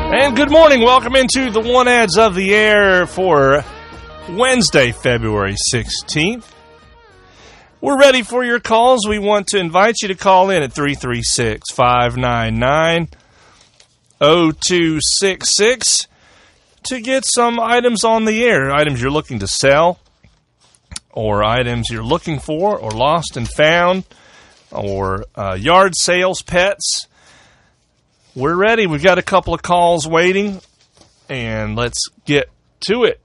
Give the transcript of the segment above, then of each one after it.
And good morning. Welcome into the One Ads of the Air for Wednesday, February 16th. We're ready for your calls. We want to invite you to call in at 336-599-0266 to get some items on the air, items you're looking to sell, or items you're looking for, or lost and found, or yard sales, pets. We're ready. We've got a couple of calls waiting, and let's get to it.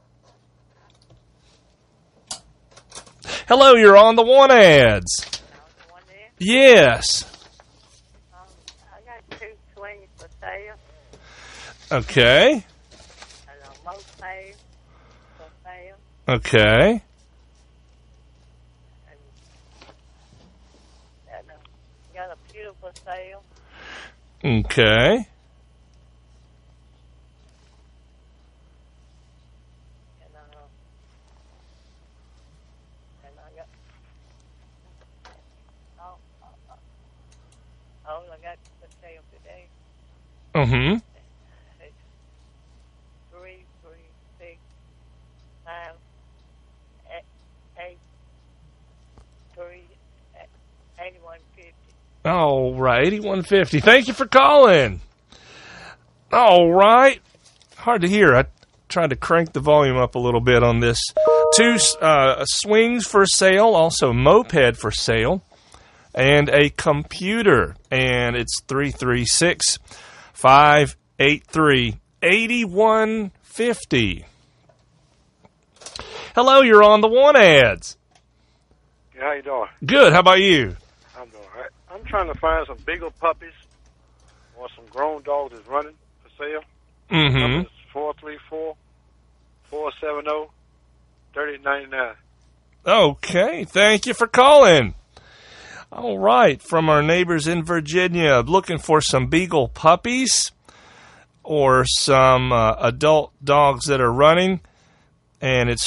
Hello, you're on the One Ads. Yes. I got 2 swings for sale. Okay. And a moped for sale. Okay. And got a pewter for sale. Okay. And I got I got for sale today. Mm-hmm. It's 336 8150. All right, 8150. Thank you for calling. All right. Hard to hear. I tried to crank the volume up a little bit on this. 2 swings for sale, also a moped for sale, and a computer. And it's 336-583-8150. Hello, you're on the One Ads. Yeah, how you doing? Good. How about you? I'm doing all right. I'm trying to find some Beagle puppies or some grown dogs that's running for sale. Mm-hmm. Number is 434-470-3099. Okay, thank you for calling. All right, from our neighbors in Virginia, looking for some Beagle puppies or some adult dogs that are running, and it's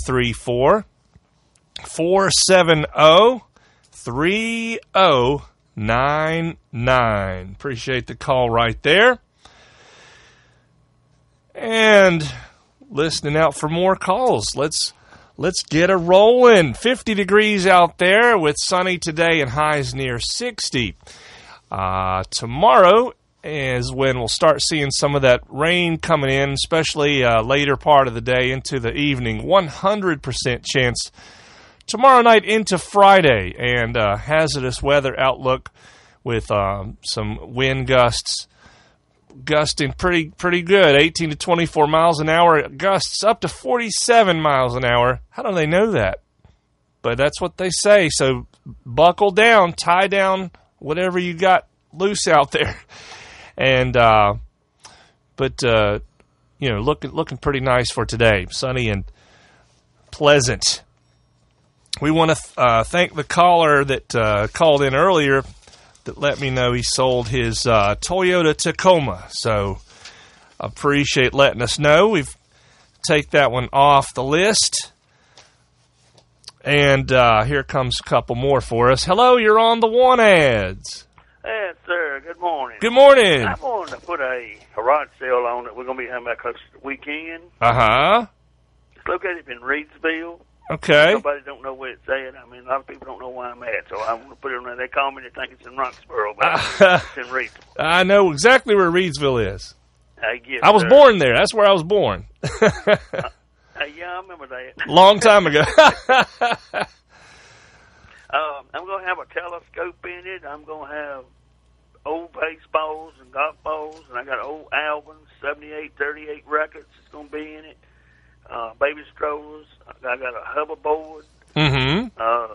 434-470-3099. Appreciate the call right there. And listening out for more calls. Let's get a rolling. 50 degrees out there with sunny today and highs near 60. Tomorrow is when we'll start seeing some of that rain coming in, especially later part of the day into the evening. 100% chance tomorrow night into Friday, and hazardous weather outlook with some wind gusts. Gusting pretty good, 18 to 24 miles an hour. Gusts up to 47 miles an hour. How do they know that? But that's what they say. So buckle down, tie down whatever you got loose out there. And looking pretty nice for today, sunny and pleasant. We want to thank the caller that called in earlier that let me know he sold his Toyota Tacoma. So appreciate letting us know. We've take that one off the list. And here comes a couple more for us. Hello, you're on the One Ads. Hey, sir. Good morning. Good morning. I'm going to put a garage sale on that we're going to be having back close to the weekend. Uh-huh. It's located in Reedsville. Okay. Nobody don't know where it's at. I mean, a lot of people don't know where I'm at, so I'm going to put it on there. They call me, they think it's in Roxboro, but it's in Reedsville. I know exactly where Reedsville is. Yes, I was born there. That's where I was born. Yeah, I remember that. Long time ago. I'm going to have a telescope in it. I'm going to have old baseballs and golf balls, and I got old albums, 78, 38 records. It's going to be in it. Baby strollers. I got a hoverboard. Mm-hmm.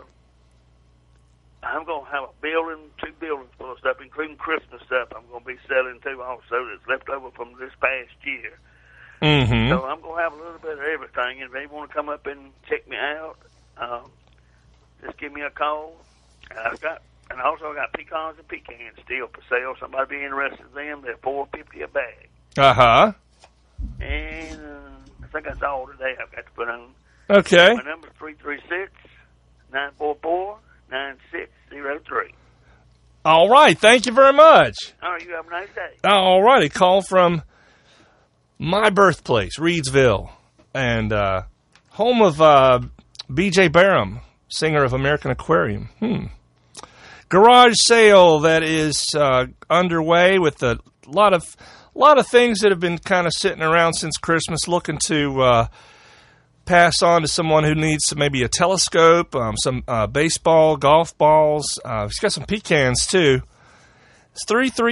I'm going to have a building, 2 buildings full of stuff, including Christmas stuff I'm going to be selling too also that's left over from this past year. Mm-hmm. So I'm going to have a little bit of everything. And if they want to come up and check me out, just give me a call. I also got pecans and pecans still for sale. Somebody be interested in them. They're $4.50 a bag. Uh-huh. And I think that's all today I've got to put on. Okay. My number is 336-944-9603. All right. Thank you very much. All right, you have a nice day. All righty. Call from my birthplace, Reedsville, and home of B.J. Barham, singer of American Aquarium. Garage sale that is underway with a lot of things that have been kind of sitting around since Christmas, looking to pass on to someone who needs maybe a telescope, some baseball, golf balls. He's got some pecans too. It's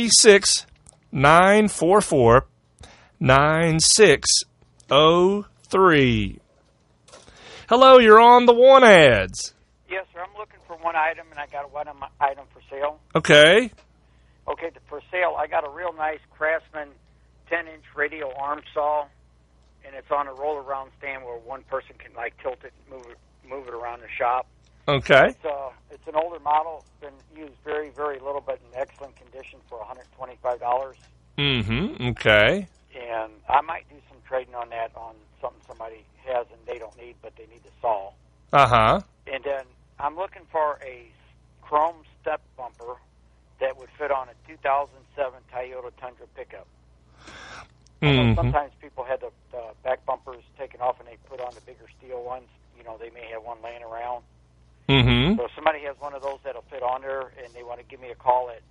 336-944-9603. Hello, you're on the One Ads. Yes, sir. I'm looking for one item, and I got one item for sale. Okay. Okay, for sale, I got a real nice Craftsman 10-inch radial arm saw, and it's on a roll-around stand where one person can tilt it and move it around the shop. Okay. It's an older model. It's been used very, very little, but in excellent condition for $125. Mm-hmm. Okay. And I might do some trading on that on something somebody has and they don't need, but they need the saw. Uh-huh. And then I'm looking for a chrome step bumper that would fit on a 2007 Toyota Tundra pickup. Mm-hmm. Sometimes people had the back bumpers taken off and they put on the bigger steel ones. They may have one laying around. Mm-hmm. So if somebody has one of those that'll fit on there and they want to give me a call at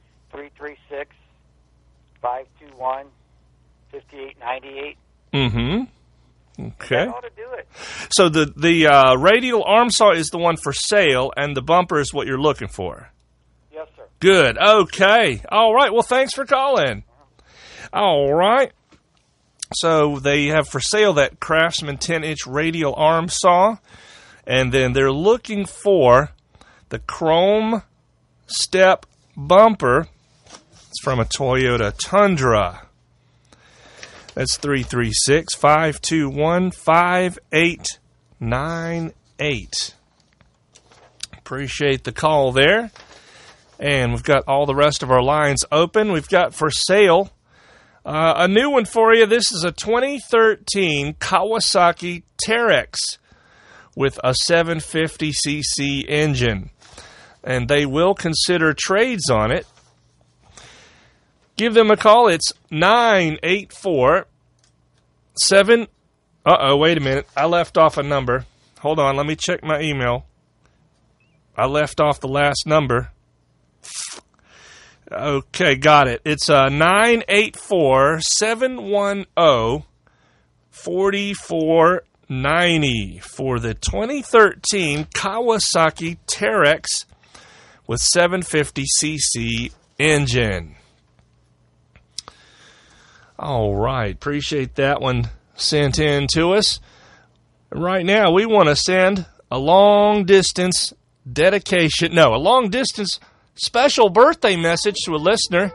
336-521-5898. Mm-hmm. Okay. That ought to do it. So the radial arm saw is the one for sale, and the bumper is what you're looking for. Yes, sir. Good. Okay. All right. Well, thanks for calling. All right. So they have for sale that Craftsman 10-inch radial arm saw, and then they're looking for the chrome step bumper. It's from a Toyota Tundra. That's 336-521-5898. Appreciate the call there. And we've got all the rest of our lines open. We've got for sale a new one for you. This is a 2013 Kawasaki Terex with a 750cc engine. And they will consider trades on it. Give them a call. It's 984-7... Uh-oh, wait a minute. I left off a number. Hold on, let me check my email. I left off the last number. Okay, got it. It's 984-710-4490 for the 2013 Kawasaki Terex with 750cc engine. All right, appreciate that one sent in to us. Right now, we want to send a long-distance special birthday message to a listener.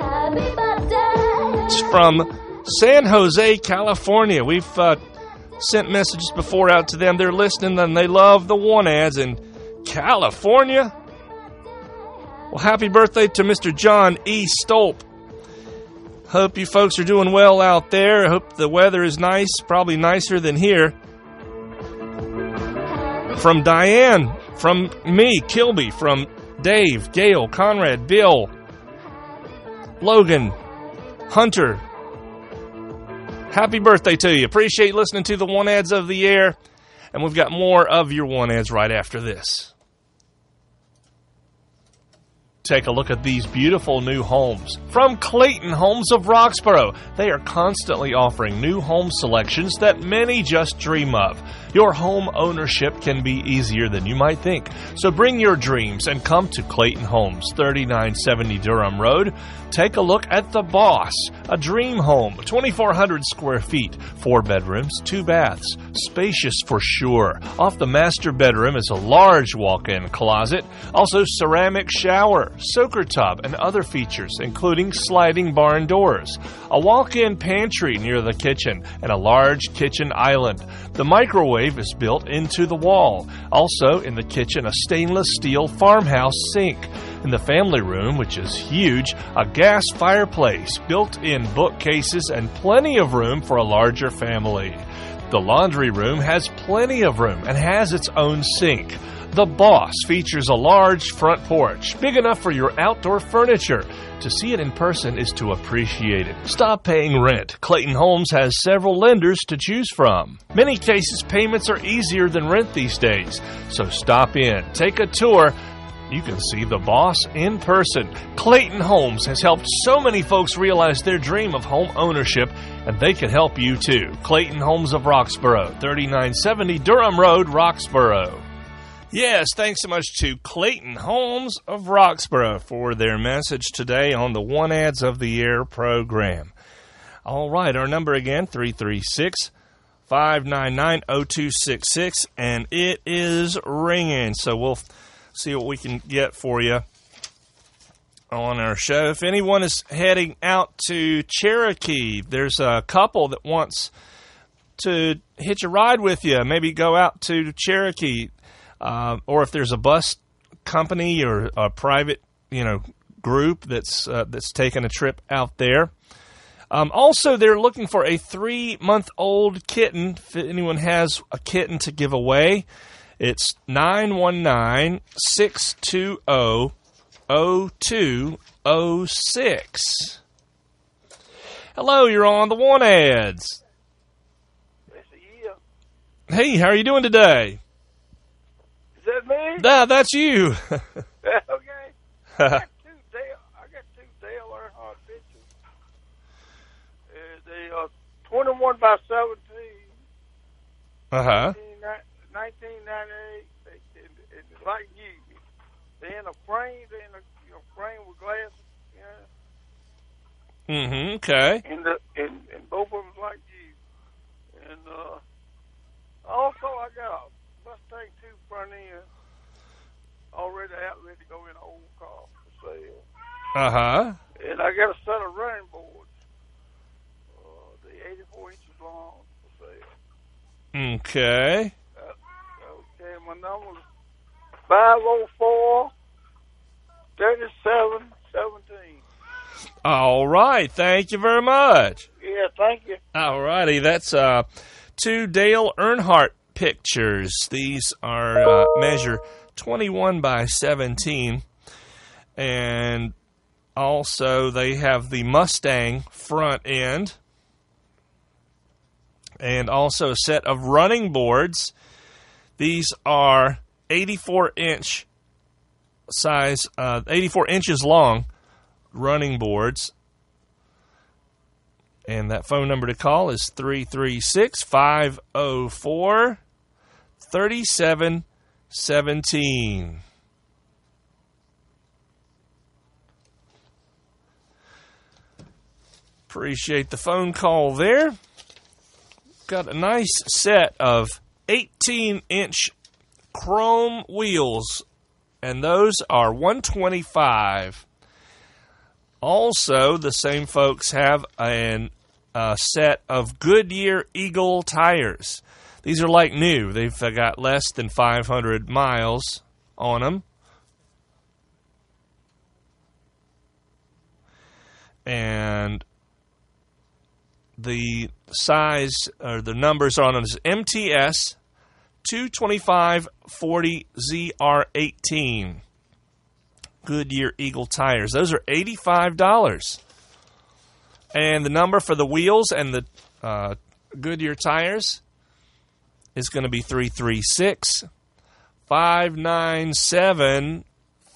It's from San Jose, California. We've sent messages before out to them. They're listening, and they love the One Ads in California. Well, happy birthday to Mr. John E. Stolp. Hope you folks are doing well out there. I hope the weather is nice, probably nicer than here. From Diane, from me, Kilby, from Dave, Gail, Conrad, Bill, Logan, Hunter. Happy birthday to you. Appreciate listening to the One Ads of the Air. And we've got more of your One Ads right after this. Take a look at these beautiful new homes from Clayton Homes of Roxborough. They are constantly offering new home selections that many just dream of. Your home ownership can be easier than you might think. So bring your dreams and come to Clayton Homes, 3970 Durham Road. Take a look at The Boss, a dream home, 2,400 square feet, 4 bedrooms, 2 baths, spacious for sure. Off the master bedroom is a large walk-in closet, also ceramic shower, soaker tub, and other features, including sliding barn doors, a walk-in pantry near the kitchen, and a large kitchen island. The microwave is built into the wall. Also in the kitchen, a stainless steel farmhouse sink. In the family room, which is huge, a gas fireplace, built-in bookcases, and plenty of room for a larger family. The laundry room has plenty of room and has its own sink. The Boss features a large front porch, big enough for your outdoor furniture. To see it in person is to appreciate it. Stop paying rent. Clayton Homes has several lenders to choose from. Many cases, payments are easier than rent these days. So stop in, take a tour. You can see The Boss in person. Clayton Homes has helped so many folks realize their dream of home ownership, and they can help you too. Clayton Homes of Roxborough, 3970 Durham Road, Roxborough. Yes, thanks so much to Clayton Homes of Roxborough for their message today on the One Ads of the Year program. All right, our number again, 336-599-0266, and it is ringing. So we'll see what we can get for you on our show. If anyone is heading out to Cherokee, there's a couple that wants to hitch a ride with you, maybe go out to Cherokee. Or if there's a bus company or a private, group that's taking a trip out there. Also, they're looking for a 3-month-old kitten. If anyone has a kitten to give away, it's 919-620-0206. Hello, you're on the One Ads. Hey, how are you doing today? Is that me? Nah, that's you. Okay. I got two Dale Earnhardt pictures. They are 21 by 17. 1998. It's like you. They're in a frame. They're in a frame with glasses. Okay. And both of them like you. And also I got a Mustang 2 front end already out ready to go in an old car for sale. And I got a set of running boards. They're 84 inches long for sale. Okay. Okay, my number is 504-3717. All right. Thank you very much. Yeah, thank you. All righty. That's two Dale Earnhardt pictures. These are measure 21 by 17. And also they have the Mustang front end. And also a set of running boards. These are 84-inch size, 84 inches long running boards. And that phone number to call is 336-504-3717. Appreciate the phone call there. Got a nice set of 18-inch chrome wheels, and those are $125. Also, the same folks have a set of Goodyear Eagle tires. These are like new. They've got less than 500 miles on them. And the size, or the numbers on them is MTS 225/40ZR18. Goodyear Eagle tires. Those are $85. And the number for the wheels and the Goodyear tires is going to be 336-597-1311.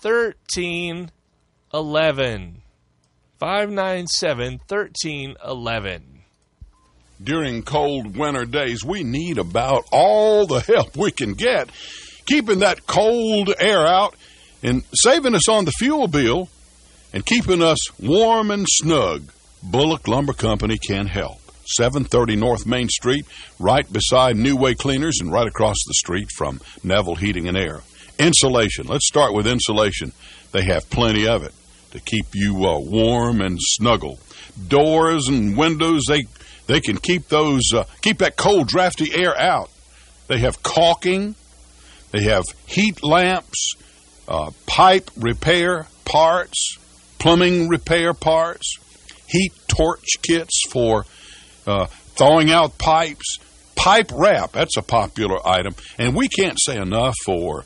597-1311. During cold winter days, we need about all the help we can get, keeping that cold air out and saving us on the fuel bill and keeping us warm and snug. Bullock Lumber Company can help. 730 North Main Street, right beside New Way Cleaners and right across the street from Neville Heating and Air. Insulation. Let's start with insulation. They have plenty of it to keep you warm and snuggle. Doors and windows, they can keep those keep that cold, drafty air out. They have caulking. They have heat lamps, pipe repair parts, plumbing repair parts, heat torch kits for thawing out pipes, pipe wrap. That's a popular item. And we can't say enough for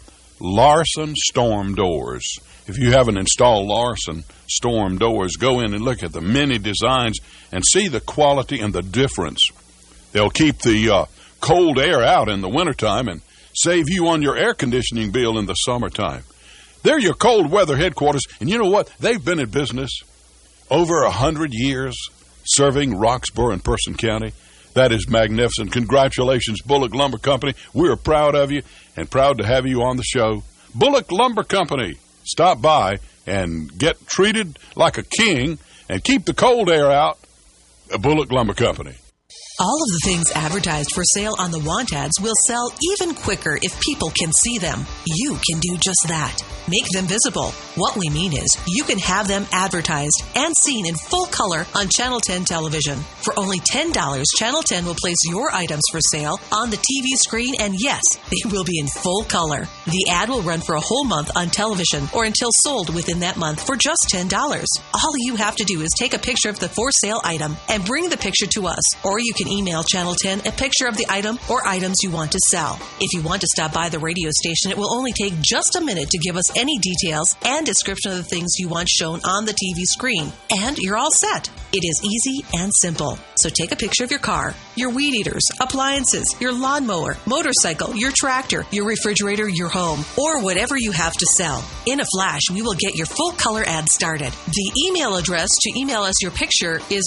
Larson Storm Doors. If you haven't installed Larson Storm Doors, go in and look at the many designs and see the quality and the difference. They'll keep the cold air out in the wintertime and save you on your air conditioning bill in the summertime. They're your cold weather headquarters, and you know what? They've been in business over 100 years, serving Roxborough and Person County. That is magnificent. Congratulations, Bullock Lumber Company. We're proud of you and proud to have you on the show. Bullock Lumber Company. Stop by and get treated like a king and keep the cold air out. Bullock Lumber Company. All of the things advertised for sale on the want ads will sell even quicker if people can see them. You can do just that. Make them visible. What we mean is you can have them advertised and seen in full color on Channel 10 television. For only $10, Channel 10 will place your items for sale on the TV screen, and yes, they will be in full color. The ad will run for a whole month on television or until sold within that month for just $10. All you have to do is take a picture of the for sale item and bring the picture to us, or you can email Channel 10 a picture of the item or items you want to sell. If you want to stop by the radio station, it will only take just a minute to give us any details and description of the things you want shown on the TV screen, and you're all set. It is easy and simple. So take a picture of your car, your weed eaters, appliances, your lawnmower, motorcycle, your tractor, your refrigerator, your home, or whatever you have to sell. In a flash, we will get your full color ad started. The email address to email us your picture is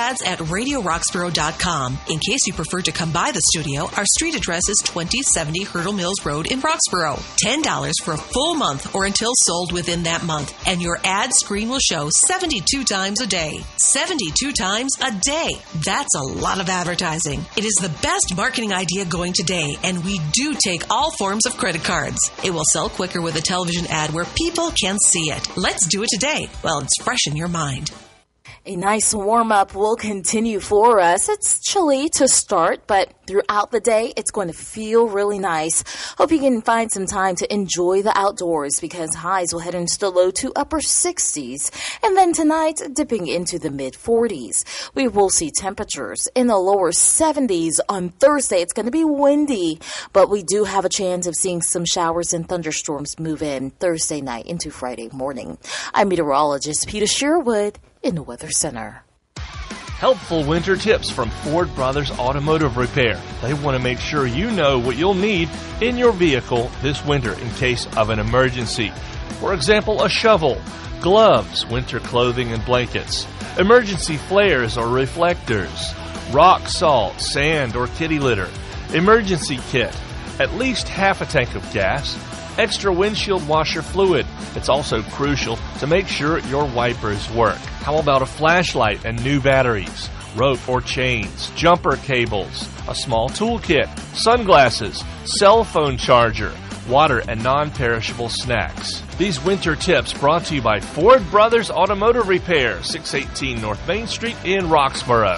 wantads@radioroxborough.com. In case you prefer to come by the studio, our street address is 2070 Hurdle Mills Road in Roxborough. $10 for a full month or until sold within that month, and your ad screen will show 72 times a day. 72 times a day. That's a lot of advertising. It is the best marketing idea going today, and we do take all forms of credit cards. It will sell quicker with a television ad where people can see it. Let's do it today while it's fresh in your mind. A nice warm-up will continue for us. It's chilly to start, but throughout the day, it's going to feel really nice. Hope you can find some time to enjoy the outdoors because highs will head into the low to upper 60s. And then tonight, dipping into the mid-40s. We will see temperatures in the lower 70s on Thursday. It's going to be windy, but we do have a chance of seeing some showers and thunderstorms move in Thursday night into Friday morning. I'm meteorologist Peter Sherwood in the Weather Center. Helpful winter tips from Ford Brothers Automotive Repair. They want to make sure you know what you'll need in your vehicle this winter in case of an emergency. For example, a shovel, gloves, winter clothing and blankets, emergency flares or reflectors, rock salt, sand or kitty litter, emergency kit, at least half a tank of gas, extra windshield washer fluid. It's also crucial to make sure your wipers work. How about a flashlight and new batteries, rope or chains, jumper cables, a small toolkit, sunglasses, cell phone charger, water and non-perishable snacks. These winter tips brought to you by Ford Brothers Automotive Repair, 618 North Main Street in Roxborough,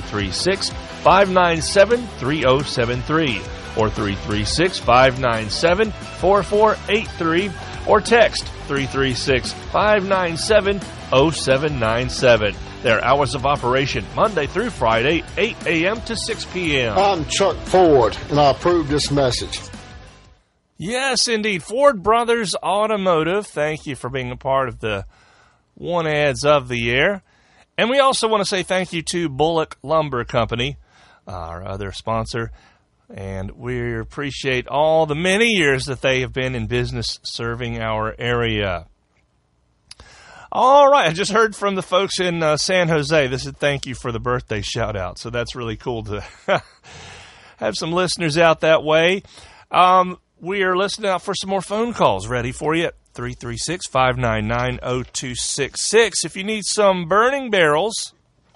336-597-3073 or 336-597-4483 or text 336-597-0797. Their hours of operation, Monday through Friday, 8 a.m. to 6 p.m. I'm Chuck Ford, and I approve this message. Yes, indeed. Ford Brothers Automotive, thank you for being a part of the One Ads of the Year. And we also want to say thank you to Bullock Lumber Company, our other sponsor. And we appreciate all the many years that they have been in business serving our area. All right, I just heard from the folks in San Jose. This is thank you for the birthday shout out. So that's really cool to have some listeners out that way. We are listening out for some more phone calls ready for you at 336-599-0266. If you need some burning barrels,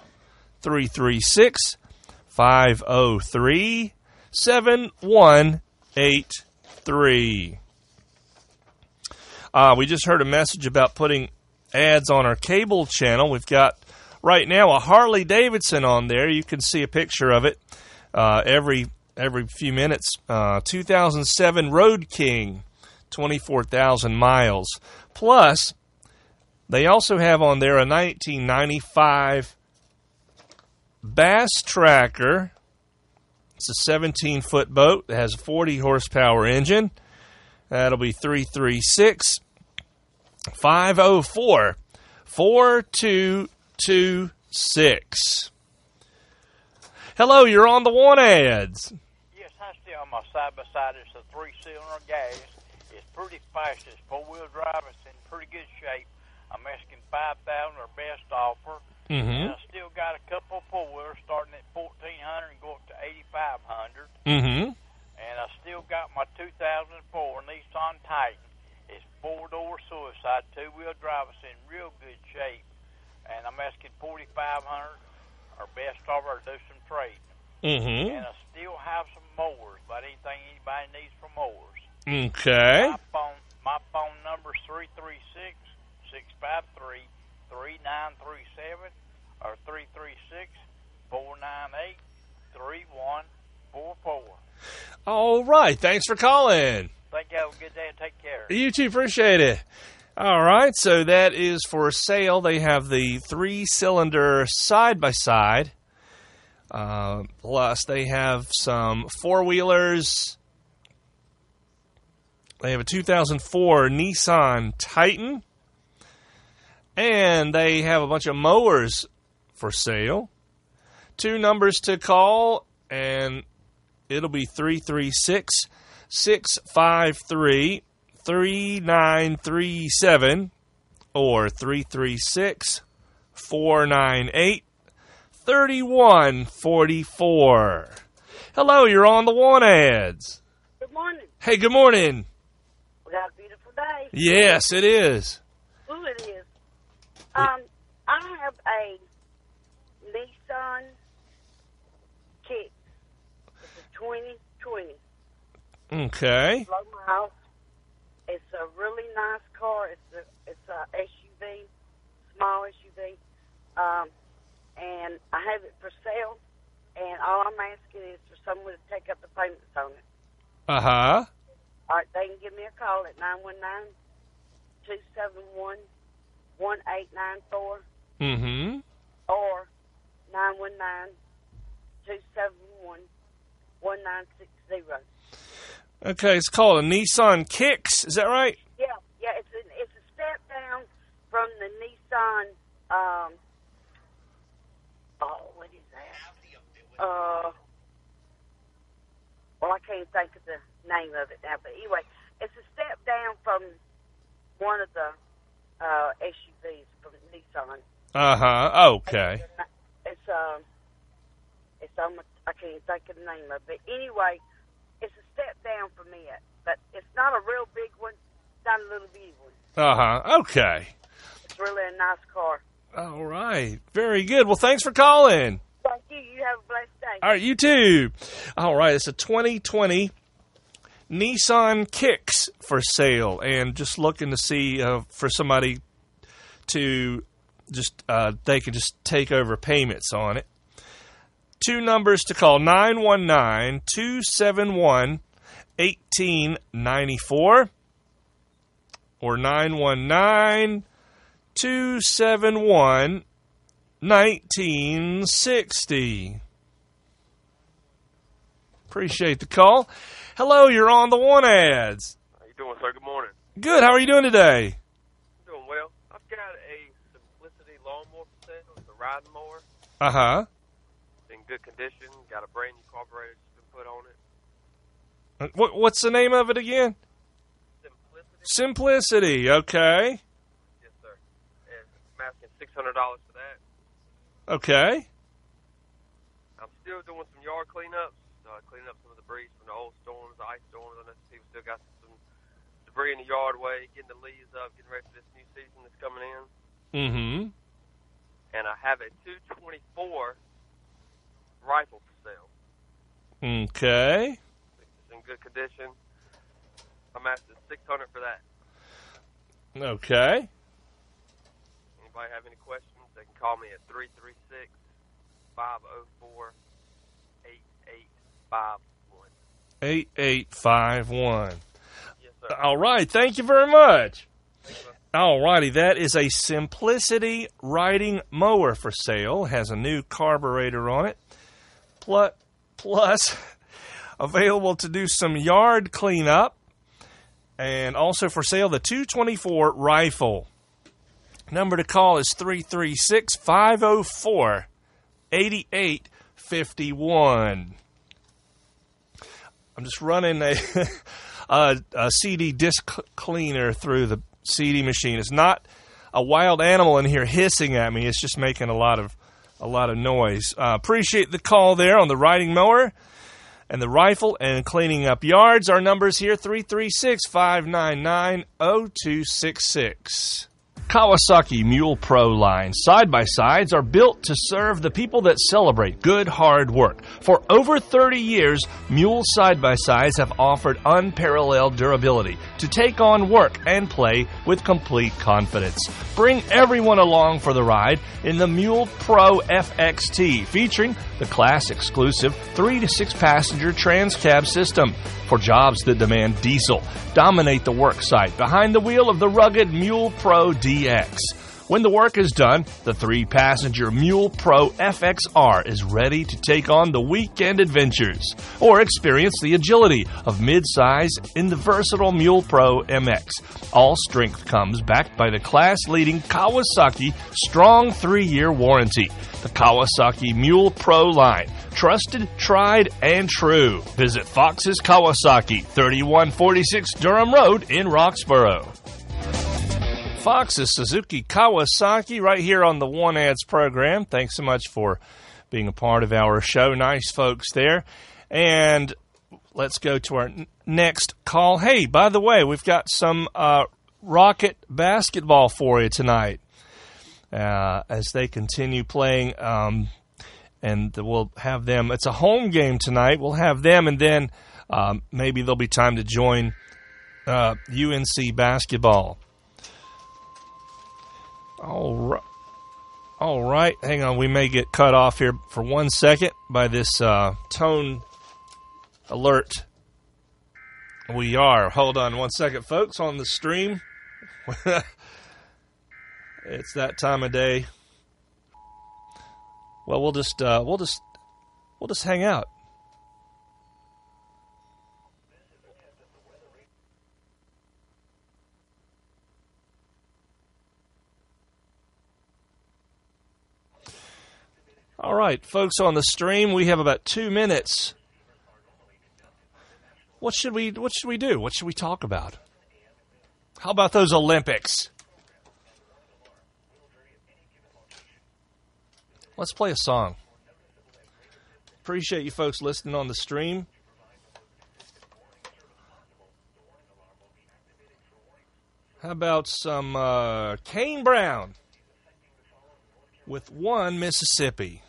336-503-7183. We just heard a message about putting ads on our cable channel. We've got right now a Harley Davidson on there. You can see a picture of it every few minutes. 2007 Road King, 24,000 miles. Plus, they also have on there a 1995 Bass Tracker. It's a 17-foot boat that has a 40 horsepower engine. That'll be 336-504-4226. Hello, you're on the Want Ads. Yes, I still on my side-by-side. It's a 3-cylinder gas. It's pretty fast. It's four-wheel drive. It's in pretty good shape. I'm asking $5,000 or best offer. And I still got a couple of four-wheelers starting at $1,400 and go up to $8,500. And I still got my 2004 Nissan Titan. It's four-door suicide, two-wheel drive. It's in real good shape. And I'm asking $4,500 or best offer to do some trading. And I still have some mowers, but anything anybody needs for mowers. Okay. My phone number is 336-653-3937 or 336-498-3144. All right. Thanks for calling. Thank you. Have a good day and take care. You too. Appreciate it. All right. So that is for sale. They have the 3-cylinder side-by-side. Plus, they have some four-wheelers. They have a 2004 Nissan Titan. And they have a bunch of mowers for sale. 2 numbers to call, and it'll be 336-653-3937 or 336-498-3144. Hello, you're on the Want Ads. Good morning. Hey, good morning. We got a beautiful day. Yes, it is. Ooh, it is. I have a Nissan Kicks. It's a 2020. Okay. Low miles. It's a really nice car. It's a SUV, small SUV. And I have it for sale. And all I'm asking is for someone to take up the payments on it. Uh-huh. All right, they can give me a call at 919-271-1894 or 919-271-1960. Okay, it's called a Nissan Kicks. Is that right? Yeah, it's a step down from the Nissan. What is that? Well, I can't think of the name of it now, but anyway, it's a step down from one of the SUVs from Nissan. Okay. It's almost, I can't think of the name of it. But anyway, it's a step down from it, but it's not a real big one. It's not a little bitty one. Okay. It's really a nice car. All right. Very good. Well, thanks for calling. Thank you. You have a blessed day. All right, you too. All right, it's a 2020 Nissan Kicks for sale, and just looking to see for somebody to just they can just take over payments on it. 2 numbers to call: 919-271-1894 or 919-271-1960. Appreciate the call. Hello, you're on the Want Ads. How you doing, sir? Good morning. Good. How are you doing today? Doing well. I've got a Simplicity lawnmower for sale. It's a riding mower. Uh-huh. It's in good condition. Got a brand new carburetor that's been put on it. What's the name of it again? Simplicity. Okay. Yes, sir. And I'm asking $600 for that. Okay. I'm still doing some yard cleanups. Cleaning up some of the debris from the old storms, the ice storms. I know people still got some debris in the yardway, getting the leaves up, getting ready for this new season that's coming in. And I have a 224 rifle for sale. Okay. It's in good condition. I'm asking $600 for that. Okay. Anybody have any questions, they can call me at 336-504-8851. 8851. Yes, sir. All right. Thank you very much. All righty. That is a Simplicity riding mower for sale. Has a new carburetor on it. Plus available to do some yard cleanup And also for sale, the 224 rifle. Number to call is 336-504-8851. I'm just running a CD disc cleaner through the CD machine. It's not a wild animal in here hissing at me. It's just making a lot of noise. Appreciate the call there on the riding mower and the rifle and cleaning up yards. Our numbers here, 336-599-0266. Kawasaki Mule Pro line side-by-sides are built to serve the people that celebrate good, hard work. For over 30 years, Mule side-by-sides have offered unparalleled durability to take on work and play with complete confidence. Bring everyone along for the ride in the Mule Pro FXT, featuring the class-exclusive 3 to 6 passenger trans-cab system. For jobs that demand diesel, dominate the work site behind the wheel of the rugged Mule Pro DX. When the work is done, the 3-passenger Mule Pro FXR is ready to take on the weekend adventures or experience the agility of mid-size in the versatile Mule Pro MX. All strength comes backed by the class-leading Kawasaki strong 3-year warranty. The Kawasaki Mule Pro line. Trusted, tried, and true. Visit Fox's Kawasaki, 3146 Durham Road in Roxborough. Fox's Suzuki Kawasaki right here on the One Ads program. Thanks so much for being a part of our show. Nice folks there. And let's go to our next call. Hey, by the way, we've got some Rocket basketball for you tonight as they continue playing. And we'll have them. It's a home game tonight. We'll have them, and then maybe there'll be time to join UNC basketball. All right. Hang on. We may get cut off here for 1 second by this tone alert. We are. Hold on 1 second, folks, on the stream. It's that time of day. Well, we'll just hang out. All right, folks on the stream, we have about 2 minutes. What should we do? What should we talk about? How about those Olympics? Let's play a song. Appreciate you folks listening on the stream. How about some Kane Brown with One Mississippi?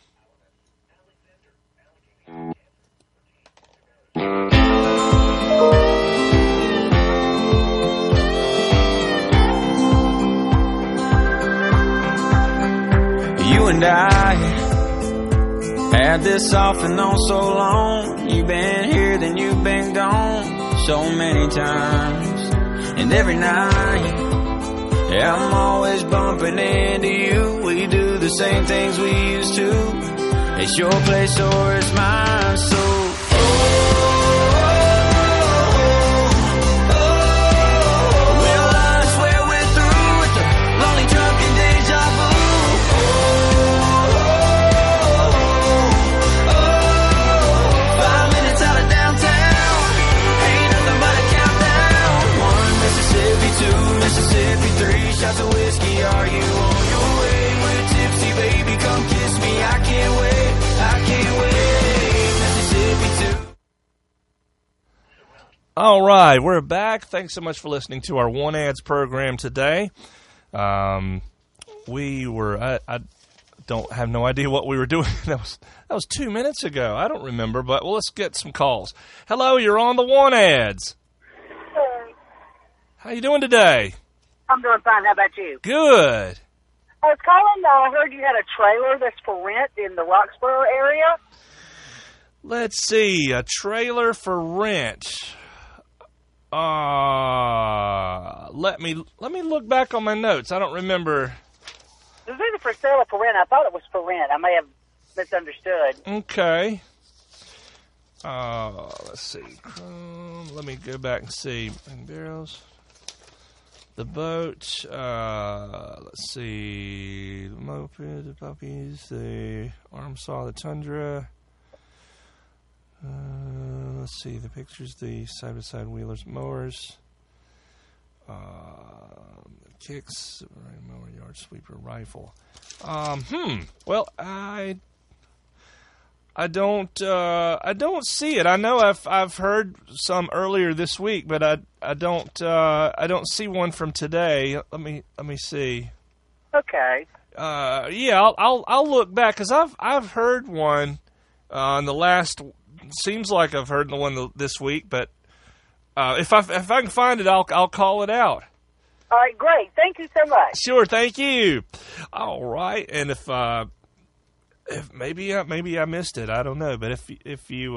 You and I had this off and on so long. You've been here, then you've been gone so many times. And every night, yeah, I'm always bumping into you. We do the same things we used to. It's your place or it's mine, so shots of whiskey, are you on your way? We're tipsy, baby, come kiss me. I can't wait, Mississippi too. All right, we're back. Thanks so much for listening to our One Ads program today. We were, I don't have no idea what we were doing. That was 2 minutes ago. I don't remember, but well, let's get some calls. Hello, you're on the One Ads. Hey. How you doing today? I'm doing fine. How about you? Good. I was calling. I heard you had a trailer that's for rent in the Roxborough area. Let's see. A trailer for rent. Let me look back on my notes. I don't remember. It was either for sale or for rent. I thought it was for rent. I may have misunderstood. Okay. Let's see. Let me go back and see. Barrels. The boat. Let's see. The moped, the puppies, the arm saw, the Tundra. Let's see. The pictures, the side-by-side wheelers, mowers. Kicks, mower, yard sweeper, rifle. Well, I don't see it. I know I've heard some earlier this week, but I don't see one from today. Let me see. Okay. Yeah, I'll look back because I've heard one in the last. Seems like I've heard the one this week, but if I can find it, I'll call it out. All right, great. Thank you so much. Sure, thank you. All right, and if maybe I missed it, I don't know. But if you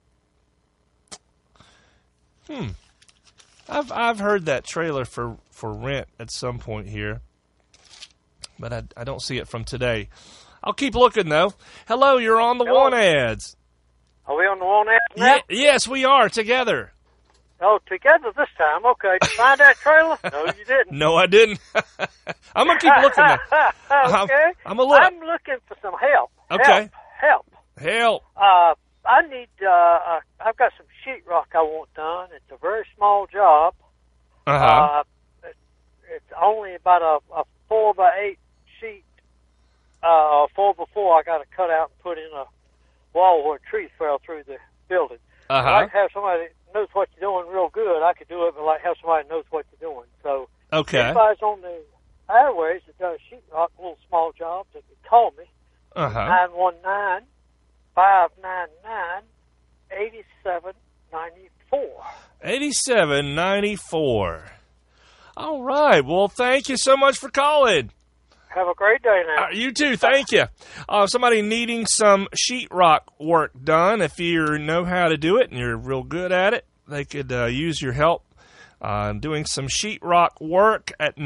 I've heard that trailer for rent at some point here, but I don't see it from today. I'll keep looking though. Hello, you're on the Hello. One Ads. Are we on the one ads now? Yes, we are together. Oh, together this time. Okay. Did you find that trailer? No, you didn't. No, I didn't. I'm gonna keep looking. Okay. I'm gonna look. I'm looking for some help. Okay. Help. I need. I've got some sheetrock I want done. It's a very small job. It's only about a 4x8 sheet. 4x4. I got to cut out and put in a wall where a tree fell through the building. I'd like to have somebody that knows what you're doing real good. I could do it, but I'd like to have somebody that knows what you're doing. So, okay. if anybody's on the airways that does sheetrock, little small jobs, they can call me. 919-599-8794. 8794. All right. Well, thank you so much for calling. Have a great day now. You too. Thank you. Somebody needing some sheetrock work done, if you know how to do it and you're real good at it, they could use your help doing some sheetrock work at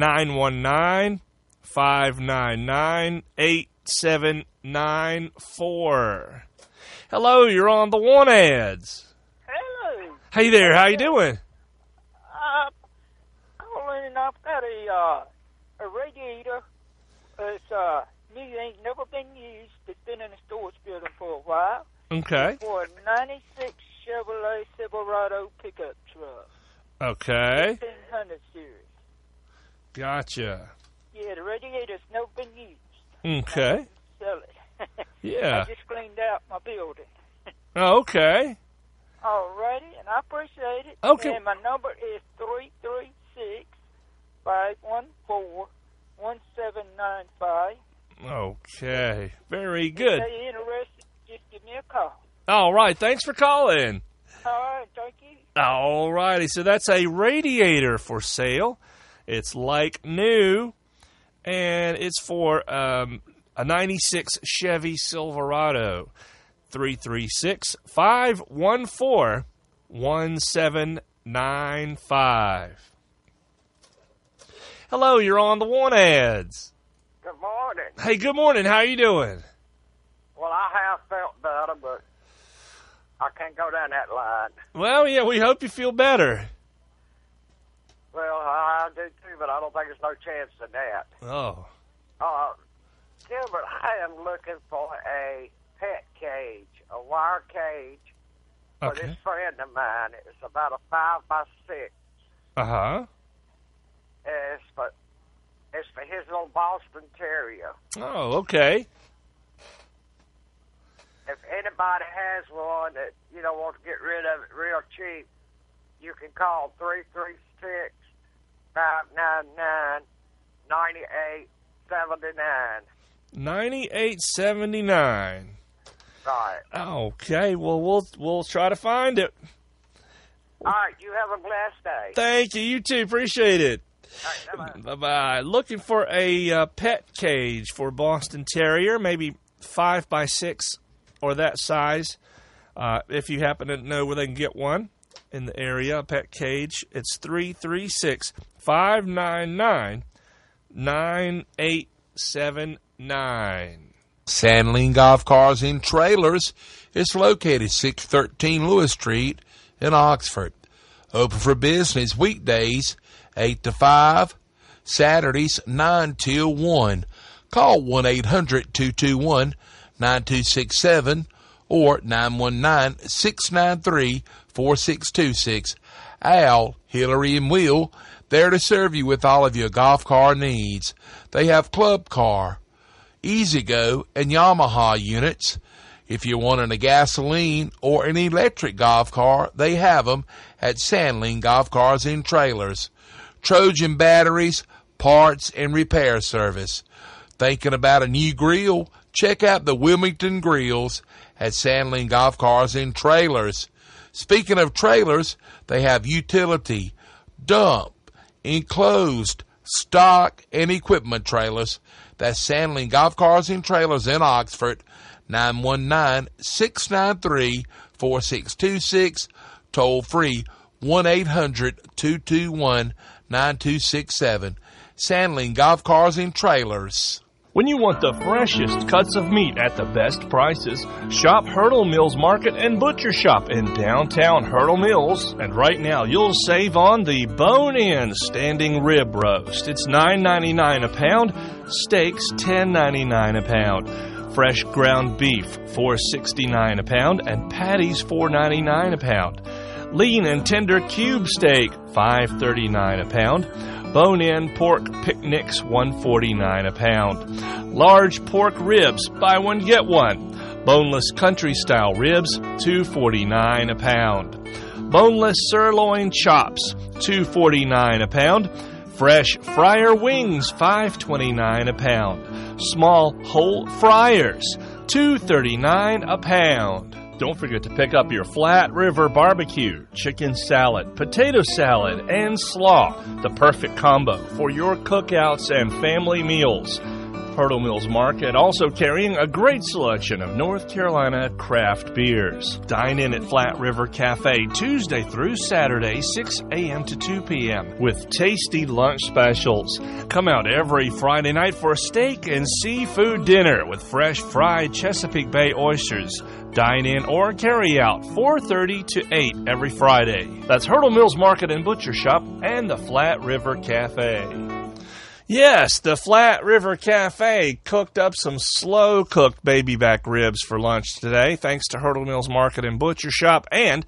919-599-8794. Hello, you're on the One Ads. Hello. Hey there, how you doing? Calling, I've got a radiator. It's new, ain't never been used. It's been in the storage building for a while. Okay. It's for a 96 Chevrolet Silverado pickup truck. Okay. 1500 series. Gotcha. Yeah, the radiator's never been used. Okay. Sell it. Yeah. I just cleaned out my building. Oh, okay. Alrighty, and I appreciate it. Okay. And my number is 336-514-1795. Okay. Very good. If you're interested, just give me a call. All right. Thanks for calling. All right, thank you. All righty. So that's a radiator for sale. It's like new, and it's for a 96 Chevy Silverado. 336-514-1795. Hello, you're on the One Ads. Good morning. Hey, good morning. How you doing? Well, I have felt better, but I can't go down that line. Well, yeah, we hope you feel better. Well, I do too, but I don't think there's no chance of that. Oh. Gilbert, I am looking for a pet cage, a wire cage for this friend of mine. It's about a 5x6. Uh-huh. It's for his little Boston Terrier. Oh, okay. If anybody has one that, wants to get rid of it real cheap, you can call 336-599-9879. 9879. Right. Okay, well, we'll try to find it. All right, you have a blessed day. Thank you. You too. Appreciate it. All right, bye-bye. Bye-bye. Looking for a pet cage for Boston Terrier, maybe 5x6 or that size. If you happen to know where they can get one in the area, a pet cage, it's 336-599-9879. Sandling Golf Cars and Trailers is located 613 Lewis Street in Oxford. Open for business weekdays 8 to 5, Saturdays 9 till 1. Call 1-800-221-9267 or 919-693-4626. Al, Hillary, and Will, there to serve you with all of your golf car needs. They have Club Car, E-Z-GO, and Yamaha units. If you're wanting a gasoline or an electric golf car, they have them at Sandling Golf Cars and Trailers. Trojan batteries, parts, and repair service. Thinking about a new grill? Check out the Wilmington Grills at Sandling Golf Cars and Trailers. Speaking of trailers, they have utility, dump, enclosed, stock, and equipment trailers. That's Sandling Golf Cars and Trailers in Oxford, 919-693-4626, toll free 1-800-221-9267. Sandling Golf Cars and Trailers. When you want the freshest cuts of meat at the best prices, shop Hurdle Mills Market and Butcher Shop in downtown Hurdle Mills. And right now, you'll save on the bone-in standing rib roast. It's $9.99 a pound. Steaks, $10.99 a pound. Fresh ground beef, $4.69 a pound. And patties, $4.99 a pound. Lean and tender cube steak, $5.39 a pound. Bone-in pork picnics, $1.49 a pound. Large pork ribs, buy one, get one. Boneless country-style ribs, $2.49 a pound. Boneless sirloin chops, $2.49 a pound. Fresh fryer wings, $5.29 a pound. Small whole fryers, $2.39 a pound. Don't forget to pick up your Flat River Barbecue, chicken salad, potato salad, and slaw, the perfect combo for your cookouts and family meals. Hurdle Mills Market also carrying a great selection of North Carolina craft beers. Dine in at Flat River Cafe Tuesday through Saturday, 6 a.m. to 2 p.m. with tasty lunch specials. Come out every Friday night for a steak and seafood dinner with fresh fried Chesapeake Bay oysters. Dine in or carry out 4:30 to 8 every Friday. That's Hurdle Mills Market and Butcher Shop and the Flat River Cafe. Yes, the Flat River Cafe cooked up some slow-cooked baby back ribs for lunch today, thanks to Hurdle Mills Market and Butcher Shop, and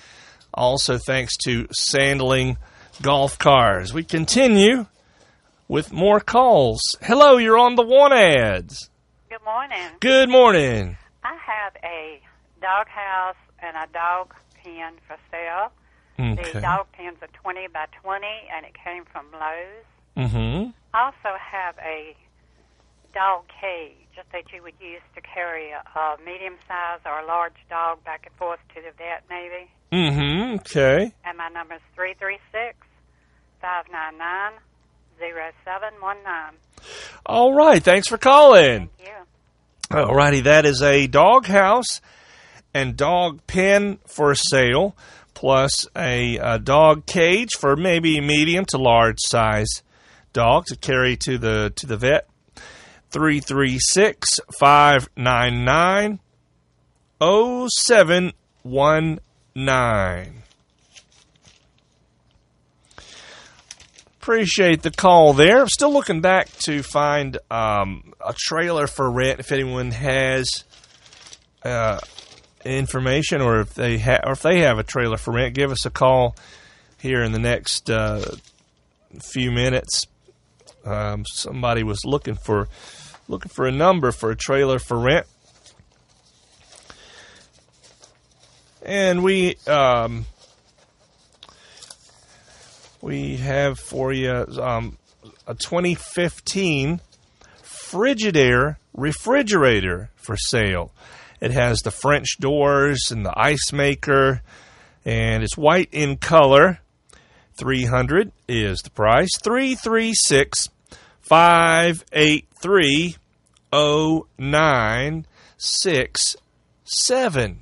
also thanks to Sandling Golf Cars. We continue with more calls. Hello, you're on the Want Ads. Good morning. Good morning. I have a dog house and a dog pen for sale. Okay. The dog pen's a 20 by 20, and it came from Lowe's. Mm-hmm. I also have a dog cage that you would use to carry a medium size or a large dog back and forth to the vet, maybe. Mm-hmm. Okay. And my number is 336-599-0719. All right. Thanks for calling. Thank you. All righty. That is a dog house and dog pen for sale, plus a dog cage for maybe medium to large size dog to carry to the vet. 336-599-0719. Appreciate the call there. I'm still looking back to find a trailer for rent. If anyone has information, or if they have a trailer for rent, give us a call here in the next few minutes. Somebody was looking for a number for a trailer for rent, and we have for you a 2015 Frigidaire refrigerator for sale. It has the French doors and the ice maker, and it's white in color. $300 is the price. 336-583-0967.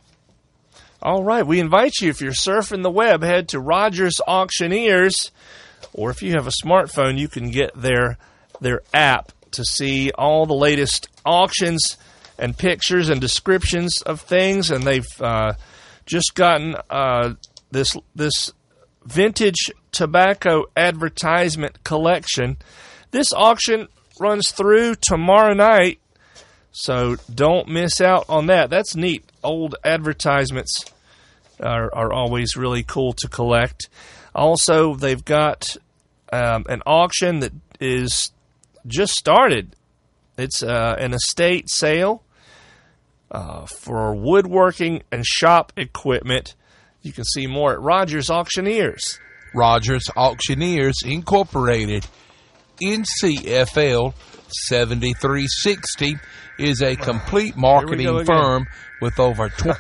All right, we invite you, if you're surfing the web, head to Rogers Auctioneers. or if you have a smartphone, you can get their app to see all the latest auctions and pictures and descriptions of things. And they've just gotten this vintage tobacco advertisement collection. This auction runs through tomorrow night, so don't miss out on that. That's neat. Old advertisements are always really cool to collect. Also, they've got an auction that is just started. It's an estate sale for woodworking and shop equipment. You can see more at Rogers Auctioneers. Rogers Auctioneers Incorporated. NCFL 7360 is a complete marketing firm with over 20.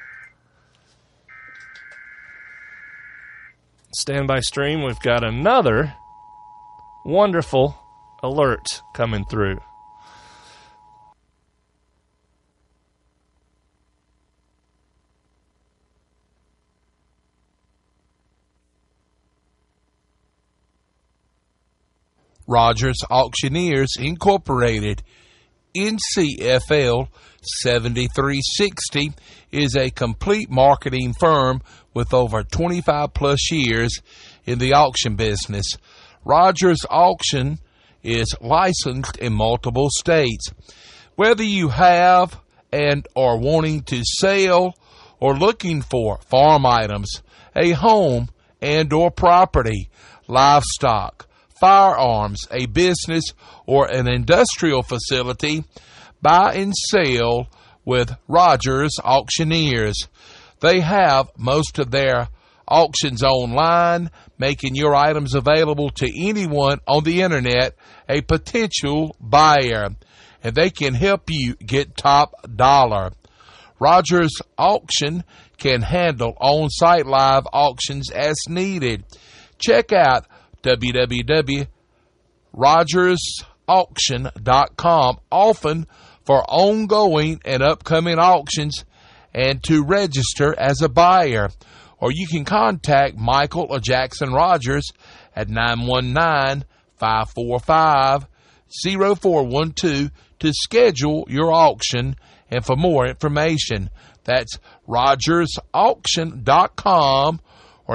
Standby stream, we've got another wonderful alert coming through. Rogers Auctioneers Incorporated. NCFL 7360 is a complete marketing firm with over 25 plus years in the auction business. Rogers Auction is licensed in multiple states. Whether you have and are wanting to sell or looking for farm items, a home and or property, livestock, firearms, a business, or an industrial facility, buy and sell with Rogers Auctioneers. They have most of their auctions online, making your items available to anyone on the internet, a potential buyer, and they can help you get top dollar. Rogers Auction can handle on-site live auctions as needed. Check out www.rogersauction.com often for ongoing and upcoming auctions and to register as a buyer. Or you can contact Michael or Jackson Rogers at 919-545-0412 to schedule your auction and for more information. That's rogersauction.com or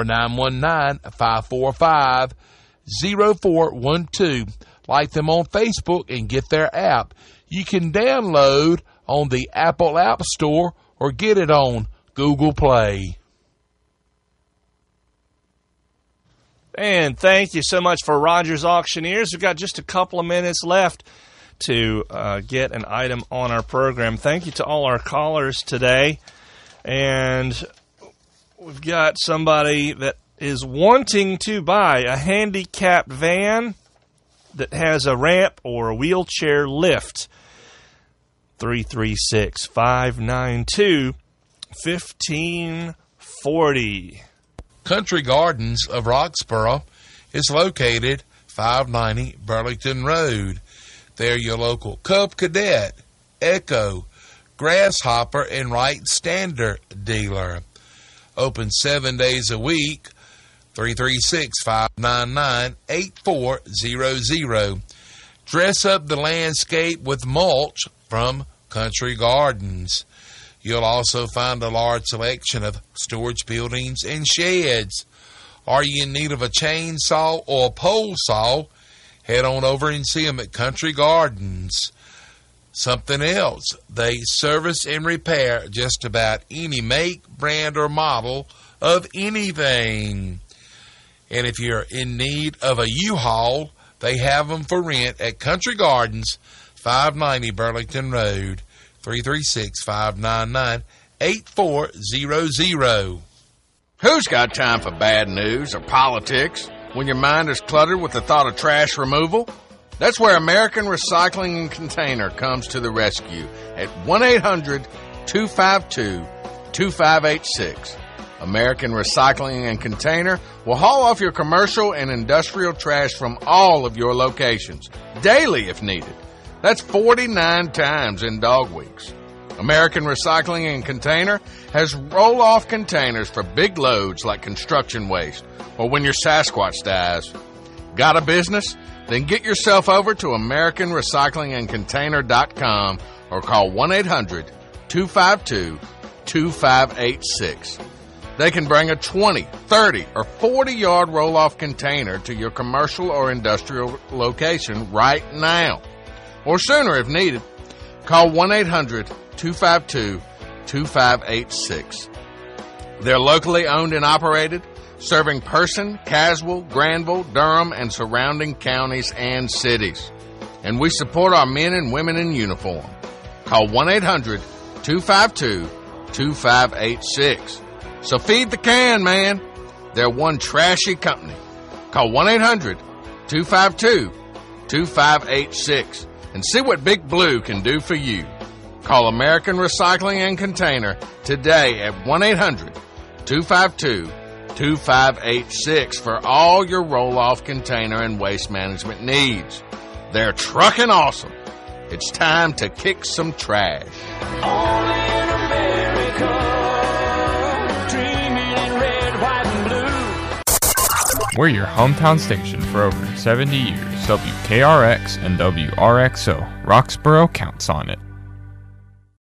919-545-0412. Like them on Facebook and get their app. You can download on the Apple App Store or get it on Google Play. And thank you so much for Rogers Auctioneers. We've got just a couple of minutes left to get an item on our program. Thank you to all our callers today. And we've got somebody that is wanting to buy a handicapped van that has a ramp or a wheelchair lift. 336-592-1540. Country Gardens of Roxboro is located 590 Burlington Road. They're your local Cub Cadet, Echo, Grasshopper, and Wright Standard dealer. Open 7 days a week. 336-599-8400. Dress up the landscape with mulch from Country Gardens. You'll also find a large selection of storage buildings and sheds. Are you in need of a chainsaw or a pole saw? Head on over and see them at Country Gardens. Something else, they service and repair just about any make, brand, or model of anything. And if you're in need of a U-Haul, they have them for rent at Country Gardens, 590 Burlington Road, 336-599-8400. Who's got time for bad news or politics when your mind is cluttered with the thought of trash removal? That's where American Recycling and Container comes to the rescue at 1-800-252-2586. American Recycling and Container will haul off your commercial and industrial trash from all of your locations, daily if needed. That's 49 times in dog weeks. American Recycling and Container has roll-off containers for big loads like construction waste or when your Sasquatch dies. Got a business? Then get yourself over to AmericanRecyclingAndContainer.com or call 1-800-252-2586. They can bring a 20, 30, or 40-yard roll-off container to your commercial or industrial location right now, or sooner if needed. Call 1-800-252-2586. They're locally owned and operated, serving Person, Caswell, Granville, Durham, and surrounding counties and cities. And we support our men and women in uniform. Call 1-800-252-2586. So feed the can, man. They're one trashy company. Call 1-800-252-2586 and see what Big Blue can do for you. Call American Recycling and Container today at 1-800-252-2586 for all your roll-off container and waste management needs. They're trucking awesome. It's time to kick some trash. Only in America. We're your hometown station for over 70 years. WKRX and WRXO. Roxborough counts on it.